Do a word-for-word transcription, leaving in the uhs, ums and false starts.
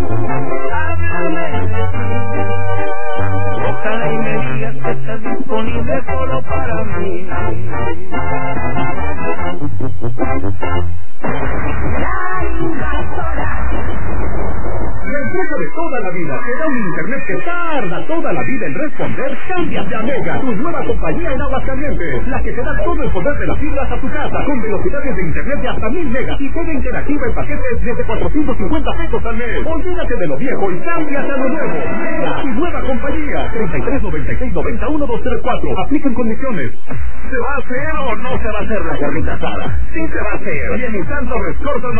Ojalá y me digas que estás disponible solo para mí. La Invasora. La empresa de toda la vida te da un internet que tarda toda la vida en responder. Cámbiate a Mega, tu nueva compañía en Aguascalientes, la que te da todo el poder de las fibras a tu casa, con velocidades de internet de hasta mil megas y toda interactiva en paquetes desde cuatrocientos cincuenta pesos al mes. Olvídate de lo viejo y cámbiate a lo nuevo. Mega, tu nueva compañía. treinta y tres noventa y seis noventa uno dos tres cuatro. Aplican condiciones. ¿Se va a hacer o no se va a hacer la carnita asada? Sí se va a hacer. Y en Nissan Torres Corto